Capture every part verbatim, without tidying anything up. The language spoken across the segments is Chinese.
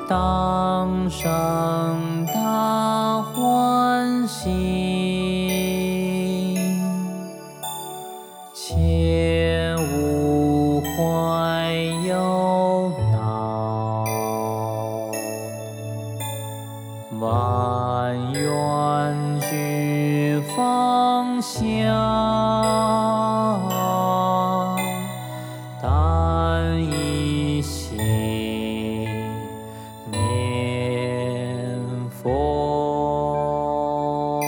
当生大欢喜，切勿怀忧恼，万愿俱放下，但一心念佛。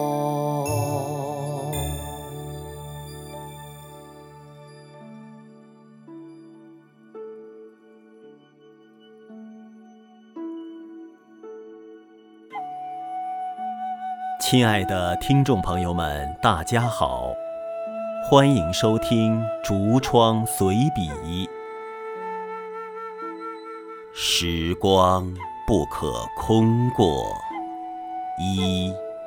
亲爱的听众朋友们，大家好，欢迎收听竹窗随笔。时光不可空过。一，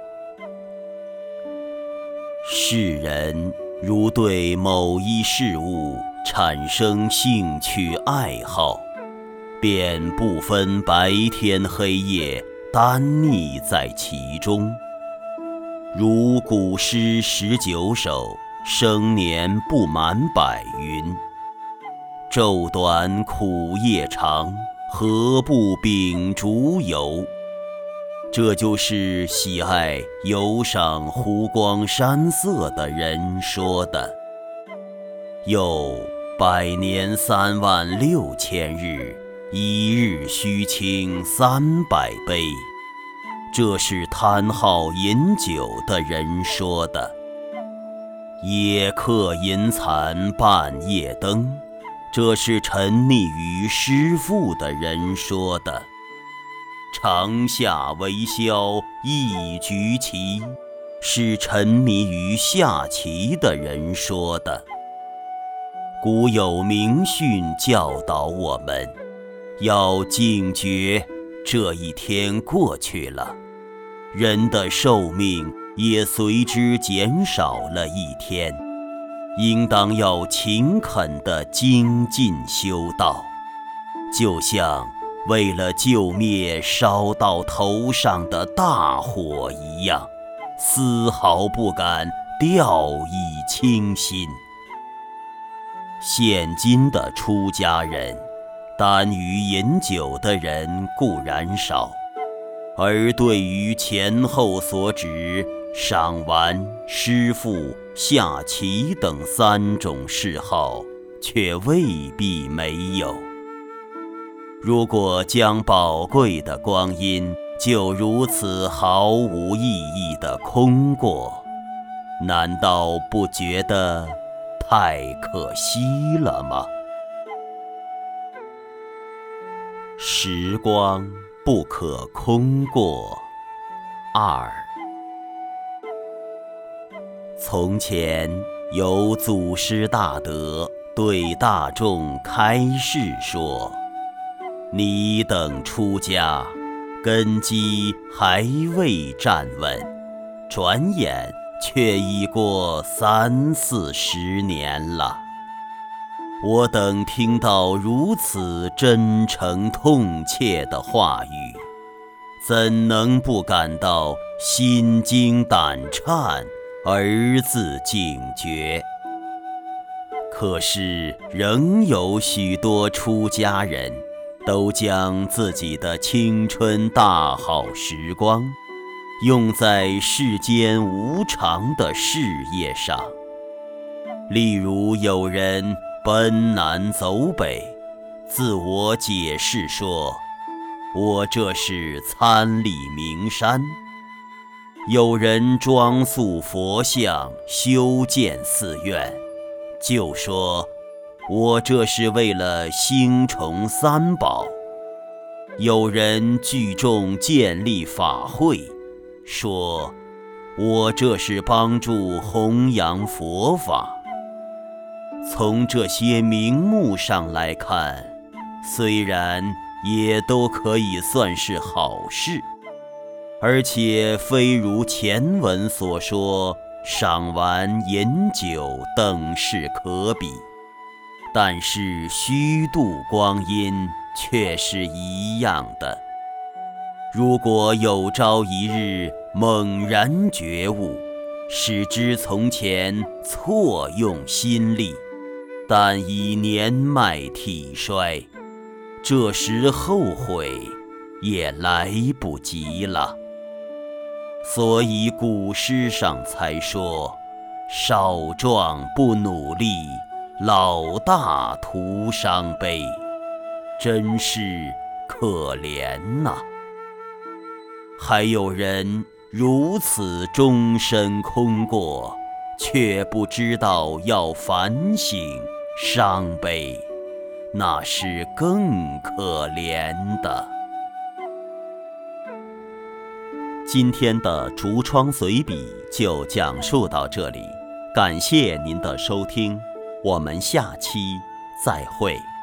世人如对某一事物产生兴趣爱好，便不分白天黑夜，耽溺在其中。如古诗十九首，生年不满百云。昼短苦夜长，何不秉烛游？这就是喜爱游赏湖光山色的人说的。又百年三万六千日，一日须倾三百杯。这是贪好饮酒的人说的。野客吟残半夜灯，这是沉溺于诗赋的人说的。长下为萧一局棋，是沉迷于下棋的人说的。古有名训教导我们，要警觉，这一天过去了，人的寿命也随之减少了一天，应当要勤恳地精进修道，就像为了救灭烧到头上的大火一样，丝毫不敢掉以轻心。现今的出家人，耽于饮酒的人固然少，而对于前后所指赏玩、诗赋、下棋等三种嗜好，却未必没有。如果将宝贵的光阴就如此毫无意义地空过，难道不觉得太可惜了吗？时光不可空过。二，从前有祖师大德对大众开示说，你等出家，根基还未站稳，转眼却已过三四十年了。我等听到如此真诚痛切的话语，怎能不感到心惊胆颤而自警觉？可是仍有许多出家人都将自己的青春大好时光用在世间无常的事业上。例如有人奔南走北，自我解释说，我这是参礼名山；有人装塑佛像，修建寺院，就说我这是为了兴崇三宝；有人聚众建立法会，说我这是帮助弘扬佛法。从这些名目上来看，虽然也都可以算是好事，而且非如前文所说赏玩饮酒等事可比，但是虚度光阴， 却是一样的。如果有朝一日猛然觉悟，使之从前错用心力，但已年迈体衰，这时后悔也来不及了。所以古诗上才说，少壮不努力，老大徒伤悲，真是可怜呐！还有人如此终身空过，却不知道要反省伤悲，那是更可怜的。今天的竹窗随笔就讲述到这里，感谢您的收听，我们下期再会。